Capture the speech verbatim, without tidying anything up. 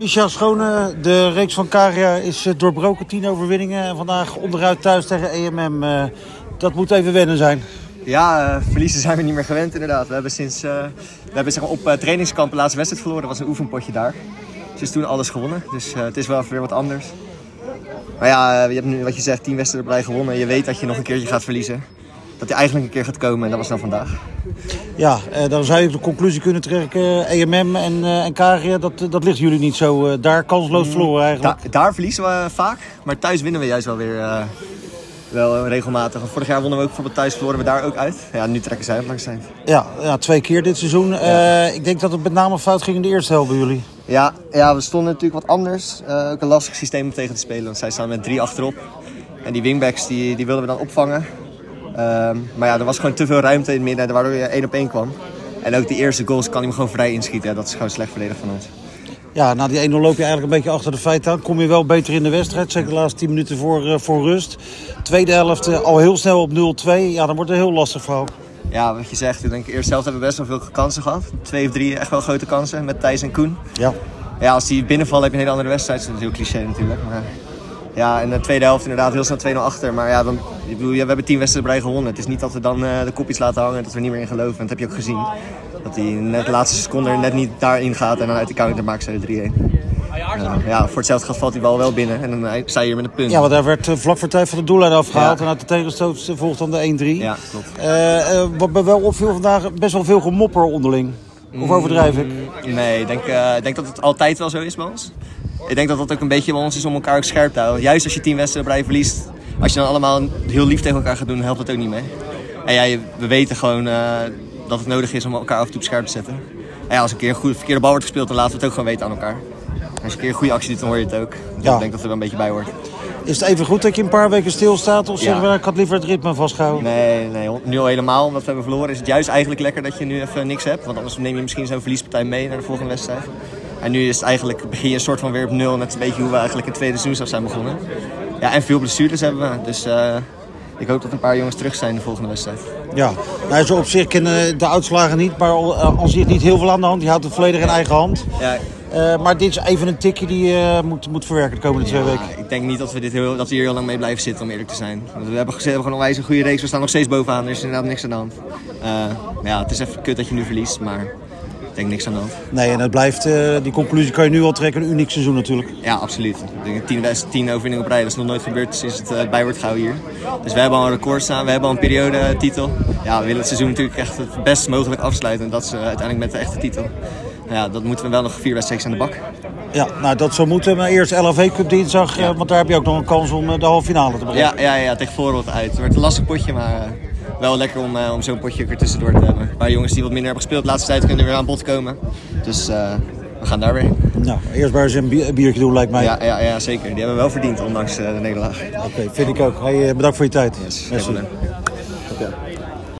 Misha Schone, de reeks van Caria is doorbroken. tien overwinningen en vandaag onderuit thuis tegen E M M. Uh, dat moet even wennen zijn. Ja, uh, verliezen zijn we niet meer gewend inderdaad. We hebben sinds uh, we hebben zeg maar, op uh, trainingskamp de laatste wedstrijd verloren. Dat was een oefenpotje daar. Sinds toen alles gewonnen. Dus uh, het is wel weer wat anders. Maar ja, uh, je hebt nu wat je zegt, tien wedstrijden erbij gewonnen. Je weet dat je nog een keertje gaat verliezen. Dat hij eigenlijk een keer gaat komen en dat was dan vandaag. Ja, uh, dan zou je de conclusie kunnen trekken. E M M en, uh, en Caria, dat, dat ligt jullie niet zo. Uh, daar kansloos verloren eigenlijk. Da- daar verliezen we vaak. Maar thuis winnen we juist wel weer uh, wel regelmatig. Vorig jaar wonnen we ook bijvoorbeeld thuis, verloren we daar ook uit. Ja, nu trekken zij het langs zijn. Ja, ja, twee keer dit seizoen. Ja. Uh, ik denk dat het met name fout ging in de eerste helft bij jullie. Ja, ja, we stonden natuurlijk wat anders. Uh, ook een lastig systeem om tegen te spelen. Want zij staan met drie achterop. En die wingbacks die, die wilden we dan opvangen. Um, maar ja, er was gewoon te veel ruimte in het midden, waardoor je één op één kwam. En ook die eerste goals kan hij hem gewoon vrij inschieten. Ja, dat is gewoon slecht verdedigd van ons. Ja, na die één nul loop je eigenlijk een beetje achter de feiten aan. Kom je wel beter in de wedstrijd, zeker de laatste tien minuten voor, uh, voor rust. Tweede helft uh, al heel snel op nul twee. Ja, dan wordt het een heel lastig verhaal. Ja, wat je zegt, ik denk de eerste helft hebben we best wel veel kansen gehad. Twee of drie echt wel grote kansen met Thijs en Koen. Ja. Ja, als die binnenvallen heb je een hele andere wedstrijd. Dat is heel cliché natuurlijk. Maar ja, in de tweede helft inderdaad heel snel twee nul achter. Maar ja, dan, ik bedoel, ja, we hebben tien wedstrijden erbij gewonnen. Het is niet dat we dan uh, de kopjes laten hangen en dat we niet meer in geloven. En dat heb je ook gezien. Dat hij net de laatste seconde er net niet daarin gaat en dan uit de counter maakt ze de drie een. Uh, ja, voor hetzelfde gaat valt hij bal wel binnen en dan sta je hier met een punt. Ja, want hij werd uh, vlak voor tijd van de doellijn afgehaald. Ja. En uit de tegenstoot volgt dan de één drie. Ja, klopt. Uh, uh, wat me wel opviel vandaag, best wel veel gemopper onderling. Of overdrijf ik? Mm, nee, ik denk, uh, ik denk dat het altijd wel zo is bij ons. Ik denk dat dat ook een beetje bij ons is om elkaar ook scherp te houden. Juist als je tien wedstrijden erbij verliest, als je dan allemaal heel lief tegen elkaar gaat doen, helpt het ook niet mee. En ja, we weten gewoon uh, dat het nodig is om elkaar af en toe op scherp te zetten. En ja, als een keer een goede, verkeerde bal wordt gespeeld, dan laten we het ook gewoon weten aan elkaar. Als je een keer een goede actie doet, dan hoor je het ook. Dus ja. Ik denk dat er wel een beetje bij hoort. Is het even goed dat je een paar weken stilstaat? Of zeggen we, ik had liever het ritme vastgehouden? Nee, nee, nu al helemaal. Omdat we hebben verloren is het juist eigenlijk lekker dat je nu even niks hebt. Want anders neem je misschien zo'n verliespartij mee naar de volgende wedstrijd. En nu is het eigenlijk, begin je een soort van weer op nul. Net een beetje hoe we eigenlijk het tweede seizoen zijn begonnen. Ja, en veel blessures hebben we. Dus uh, ik hoop dat een paar jongens terug zijn in de volgende wedstrijd. Ja, nou, zo op zich kennen de uitslagen niet. Maar uh, al zit niet heel veel aan de hand. Je houdt het volledig in eigen hand. Ja. Uh, maar dit is even een tikje die je uh, moet, moet verwerken de komende twee ja, weken. Ik denk niet dat we, dit heel, dat we hier heel lang mee blijven zitten, om eerlijk te zijn. We hebben, we hebben gewoon onwijs een goede reeks. We staan nog steeds bovenaan. Er is inderdaad niks aan de hand. Uh, ja, het is even kut dat je nu verliest, maar ik denk niks aan de hand. Nee, en het blijft, uh, die conclusie kan je nu al trekken. Een uniek seizoen natuurlijk. Ja, absoluut. Ik denk tien, tien overwinningen op rij. Dat is nog nooit gebeurd sinds het uh, bij wordt gehouden hier. Dus we hebben al een record staan. We hebben al een periodetitel. Ja, we willen het seizoen natuurlijk echt het best mogelijk afsluiten. En dat is uh, uiteindelijk met de echte titel. Ja, dat moeten we wel nog vier wedstrijden aan de bak. Ja, nou dat zou moeten. Maar eerst L F A Cup dinsdag, ja. uh, want daar heb je ook nog een kans om uh, de halve finale te bereiken. Ja, ja, ja, tegen Voorholt uit. Het wordt een lastig potje, maar uh, wel lekker om, uh, om zo'n potje er tussendoor te hebben. Een paar jongens die wat minder hebben gespeeld de laatste tijd kunnen weer aan bod komen. Dus uh, we gaan daar weer. Nou, eerst maar eens een biertje doen lijkt mij. Ja, ja, ja zeker. Die hebben we wel verdiend, ondanks uh, de nederlaag. Oké, okay, vind ik ook. Hey, bedankt voor je tijd. Yes, geen probleem. Okay.